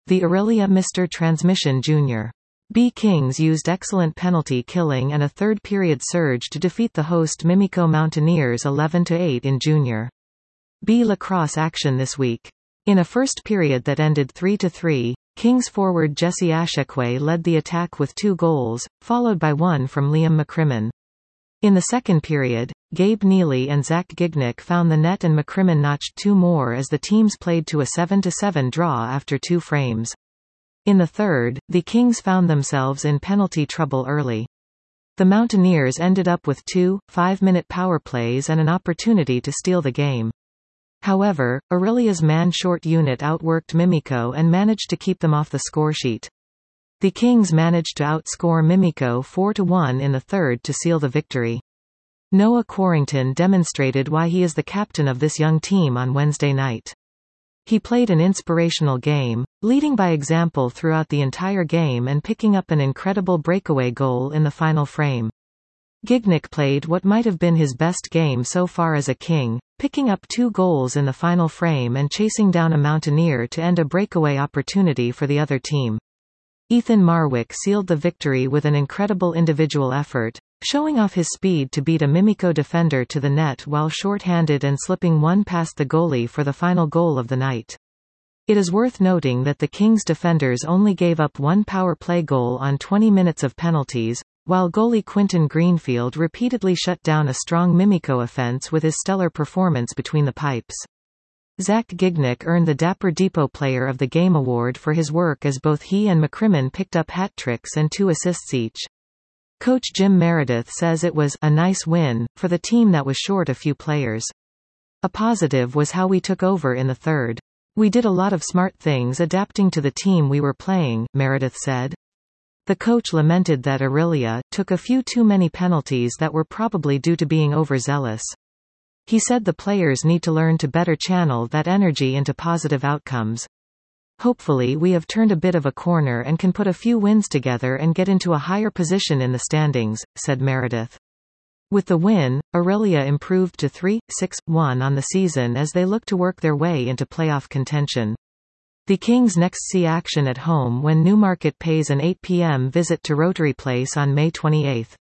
The Aurelia Mr. Transmission Jr. B Kings used excellent penalty killing and a third-period surge to defeat the host Mimico Mountaineers 11-8 in Junior B lacrosse action this week. In a first period that ended 3-3, Kings forward Jesse Ashekwe led the attack with 2 goals, followed by one from Liam McCrimmon. In the second period, Gabe Neely and Zach Gignick found the net and McCrimmon notched 2 more as the teams played to a 7-7 draw after 2 frames. In the third, the Kings found themselves in penalty trouble early. The Mountaineers ended up with 2 5-minute power plays and an opportunity to steal the game. However, Aurelia's man-short unit outworked Mimico and managed to keep them off the scoresheet. The Kings managed to outscore Mimico 4-1 in the third to seal the victory. Noah Quarrington demonstrated why he is the captain of this young team on Wednesday night. He played an inspirational game, leading by example throughout the entire game and picking up an incredible breakaway goal in the final frame. Gignick played what might have been his best game so far as a King, picking up 2 goals in the final frame and chasing down a Mountaineer to end a breakaway opportunity for the other team. Ethan Marwick sealed the victory with an incredible individual effort, showing off his speed to beat a Mimico defender to the net while short-handed and slipping one past the goalie for the final goal of the night. It is worth noting that the Kings defenders only gave up 1 power play goal on 20 minutes of penalties, while goalie Quinton Greenfield repeatedly shut down a strong Mimico offense with his stellar performance between the pipes. Zach Gignick earned the Dapper Depot Player of the Game award for his work as both he and McCrimmon picked up hat-tricks and 2 assists each. Coach Jim Meredith says it was a nice win for the team that was short a few players. A positive was how we took over in the third. We did a lot of smart things adapting to the team we were playing, Meredith said. The coach lamented that Aurelia took a few too many penalties that were probably due to being overzealous. He said the players need to learn to better channel that energy into positive outcomes. Hopefully we have turned a bit of a corner and can put a few wins together and get into a higher position in the standings, said Meredith. With the win, Aurelia improved to 3-6-1 on the season as they look to work their way into playoff contention. The Kings next see action at home when Newmarket pays an 8 p.m. visit to Rotary Place on May 28.